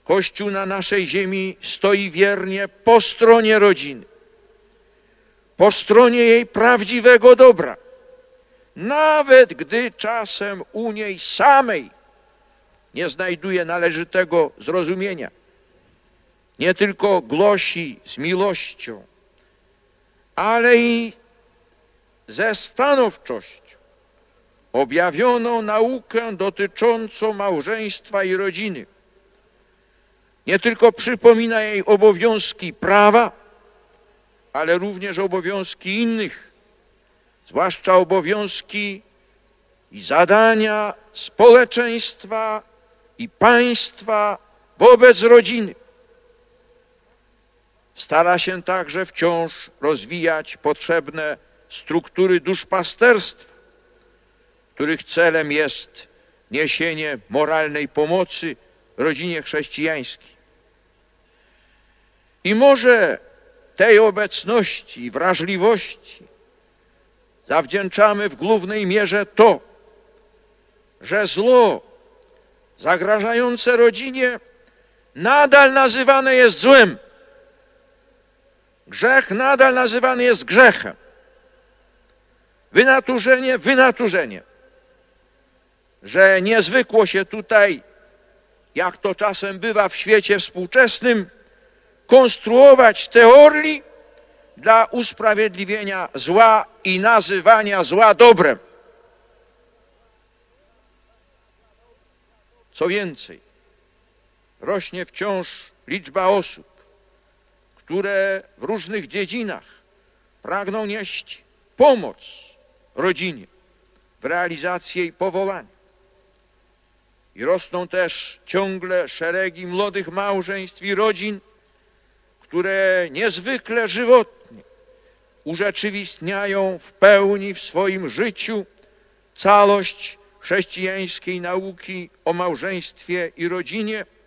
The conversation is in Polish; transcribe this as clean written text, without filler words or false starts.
Kościół na naszej ziemi stoi wiernie po stronie rodziny, po stronie jej prawdziwego dobra, nawet gdy czasem u niej samej nie znajduje należytego zrozumienia. Nie tylko głosi z miłością, ale i ze stanowczością objawioną naukę dotyczącą małżeństwa i rodziny. Nie tylko przypomina jej obowiązki prawa, ale również obowiązki innych, zwłaszcza obowiązki i zadania społeczeństwa i państwa wobec rodziny. Stara się także wciąż rozwijać potrzebne struktury duszpasterstwa, których celem jest niesienie moralnej pomocy rodzinie chrześcijańskiej. I może tej obecności i wrażliwości zawdzięczamy w głównej mierze to, że zło zagrażające rodzinie nadal nazywane jest złem. Grzech nadal nazywany jest grzechem. Wynaturzenie wynaturzenie. Że nie zwykło się tutaj, jak to czasem bywa w świecie współczesnym, konstruować teorii dla usprawiedliwienia zła i nazywania zła dobrem. Co więcej, rośnie wciąż liczba osób, które w różnych dziedzinach pragną nieść pomoc rodzinie w realizacji jej powołania. I rosną też ciągle szeregi młodych małżeństw i rodzin, które niezwykle żywotnie urzeczywistniają w pełni w swoim życiu całość chrześcijańskiej nauki o małżeństwie i rodzinie,